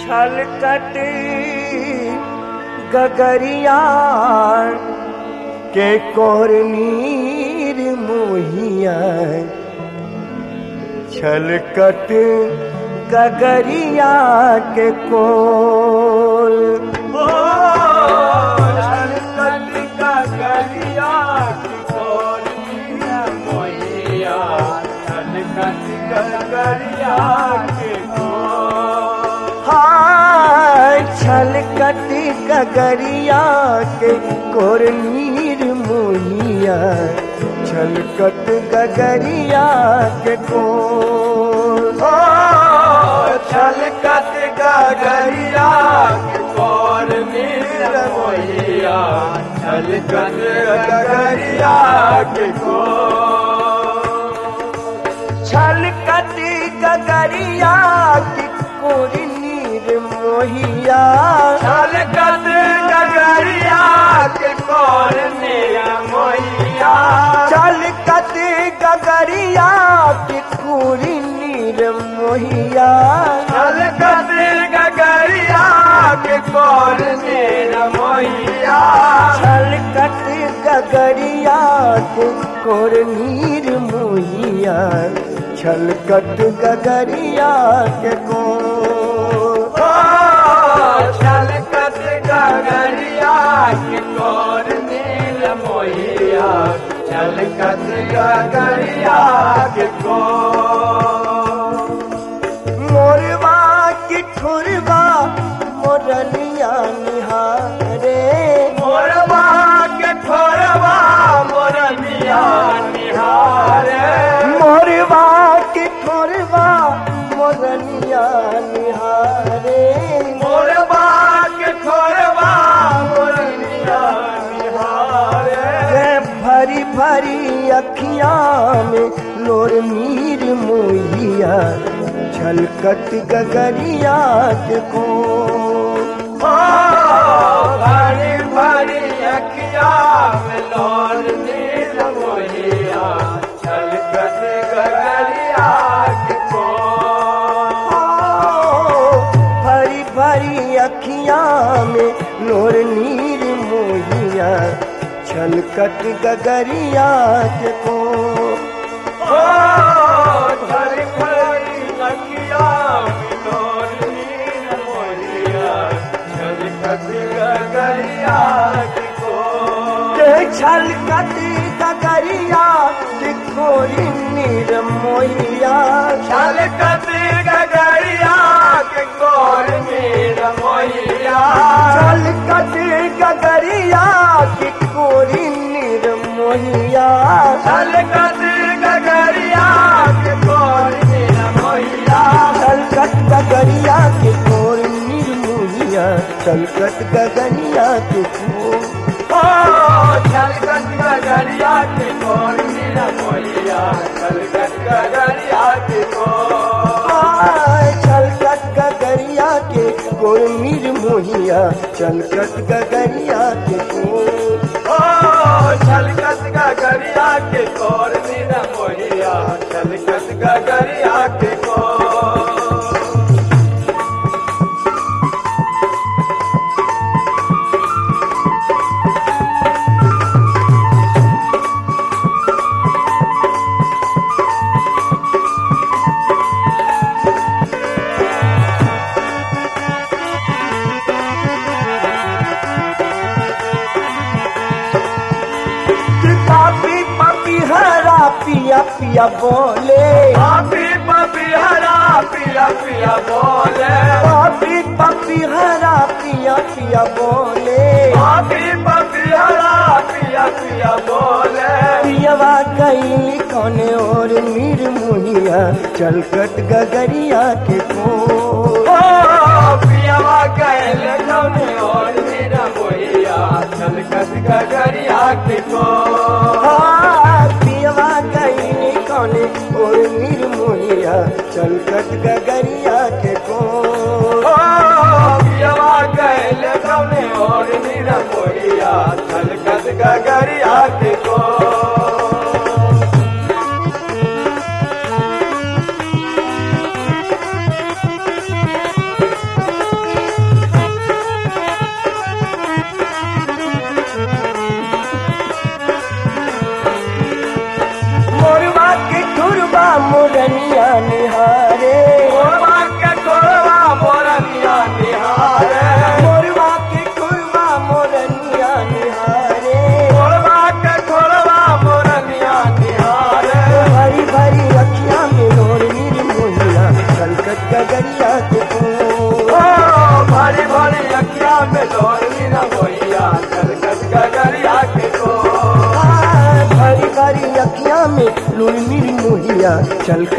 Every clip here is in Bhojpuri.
छलकत गगरिया के कोर नीर मोहिया छलकत गगरिया के कोल छलकत गगरिया के कोर नीर मोहिया छलकत गगरिया के छलकत गगरिया के कोर नीर मोहिया छलकत गगरिया के कोर छलकत गगरिया के कोर नीर मोहिया छलकत गगरिया के कोर छलकत गगरिया के कोर मोहिया छलकत गगरिया के कोर नीर मोहिया छलकत गगरिया के कोर नीर मोहिया छलकत गगरिया के कोर नीर मोहिया छलकत गगरिया के कोर नीर मोहिया छलकत गगरिया के कोर छलकत गगरिया के कोर नीर मोहिया छलकत गगरिया के कोर मोरवा की ठुरवा मोरनिया निहारे मोरवा के ठोरवा मोरनिया निहारे मोरवा की ठुरवा मोरनिया निहारे मोरवा के ठोरवा मोरनिया निहारे भरी भरी अखियां में लोर नीर मोहिया छलकत गगरिया के को भरी भरी अखिया में लोर नीर मोहिया छलकत गगरिया के भरी भरी अखियां में लोर नीर मोहिया छलकत गगरिया के को भरी भरी अखिया में लोर नीर मोहिया छलकत गगरिया के छलकत गगरिया के कोरी नीर मोहिया छलकत गगरिया के कोर नीर मोहिया छलकत गगरिया के कोरी नीर मोहिया छलकत गगरिया के कोर नीर मोहिया छलकत गगरिया के कोर नीर मोहिया छलकत गगरिया के कोर छलकत गगरिया के कोर नीर मोहिया छलकत गगरिया के कोर छलकत गगरिया के कोर नीर मोहिया छलकत गगरिया के कोर छलकत गगरिया के कोर नीर मोहिया छलकत गगरिया के कोर पिया पिया बोले पापी पपी हरा पिया पिया बोले पापी पपी हरा पिया पिया बोले पापी पपी हरा पिया पिया बोले पियवा गई कौने और नीर मुहिया छलकत गगरिया के को पियावा गैल कौने और मेरा मोहिया छलकत गगरिया के को पियवा गई कौने और नीर मुहिया छलकत गगरिया के को पियावा गैल कौने और मेरा मोहिया छलकत गगरिया के को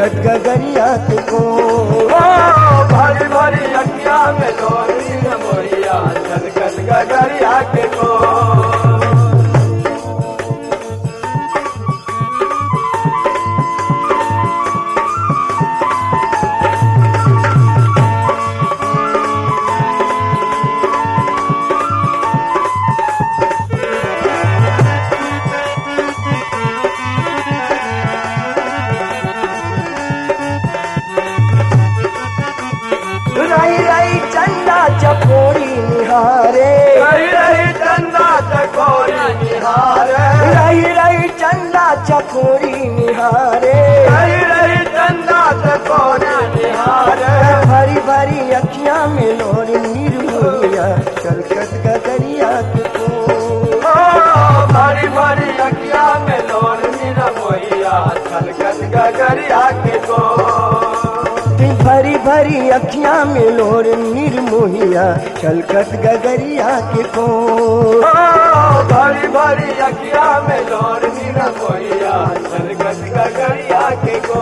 छलकत गगरिया के को भरी भरी अखिया में लोर नीर मोहिया छलकत गगरिया के को रही रही चंदा चकोरी निहारे रही रही चंदा चकोरी निहारे रही रही चंदा चकोरी निहारे रही रही चंदा चकोरी निहारे भरी भरी अखियां में लोर निर्मोहिया छलकत गगरिया के को भरी भरी अखिया में लोर नीर मोहिया छलकत गगरिया के को भरी भरी अखियां में लोर निर्मोहिया छलकत गगरिया के को भरी भरी अखिया में लोर नीर मोहिया छलकत गगरिया के को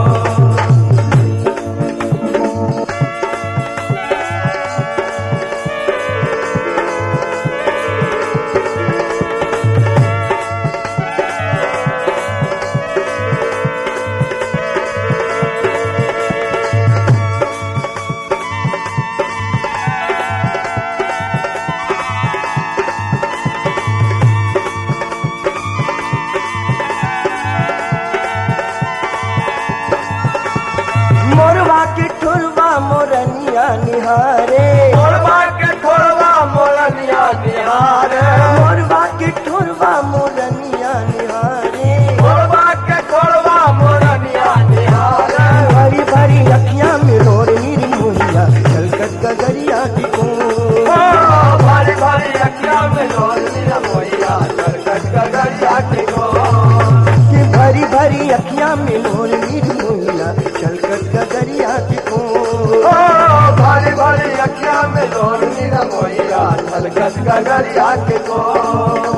मोरवा के ठुरवा मोरनिया निहारे मोरबा के ठोरवा मोरनिया निहारे मोरवा के ठुरवा मोरनिया निहारे मोरबा के ठोरवा मोरनिया निहारे भरी भरी अखियां में लोर निर्मोहिया छलकत गगरिया की को भरी भरी अखिया में लोर नीर मोहिया छलकत गगरिया के को भरी भरी अखियां में लोर निर्मोहिया छलकत गगरिया की को भरी भरी अखिया में लोर नीर मोहिया छलकत गगरिया के को